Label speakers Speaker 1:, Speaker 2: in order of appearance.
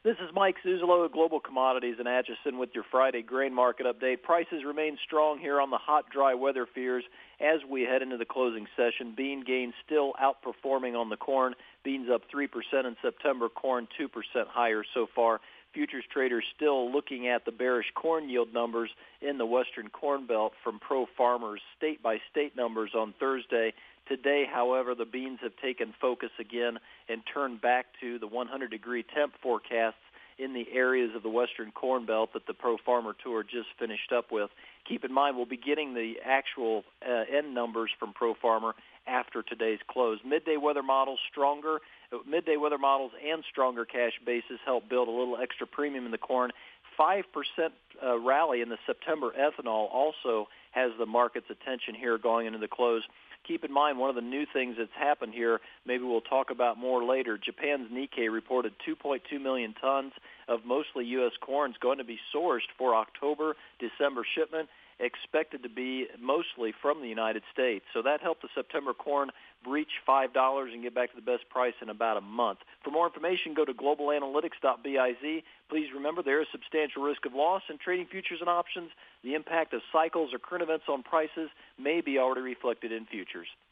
Speaker 1: This is Mike Zuzolo of Global Commodities in Atchison with your Friday grain market update. Prices remain strong here on the hot, dry weather fears as we head into the closing session. Bean gains still outperforming on the corn. Beans up 3% in September, corn 2% higher so far. Futures traders still looking at the bearish corn yield numbers in the western corn belt from Pro Farmers state-by-state numbers on Thursday. Today, however, the beans have taken focus again and turned back to the 100-degree temp forecasts in the areas of the western corn belt that the Pro Farmer Tour just finished up with. Keep in mind, we'll be getting the actual end numbers from Pro Farmer after today's close. Midday weather models and stronger cash basis help build a little extra premium in the corn. 5% rally in the September ethanol also has the market's attention here going into the close. Keep in mind, one of the new things that's happened here, maybe we'll talk about more later, Japan's Nikkei reported 2.2 million tons of mostly U.S. corn is going to be sourced for October, December shipment, expected to be mostly from the United States. So that helped the September corn breach $5 and get back to the best price in about a month. For more information, go to globalanalytics.biz. Please remember there is substantial risk of loss in trading futures and options. The impact of cycles or current events on prices may be already reflected in futures.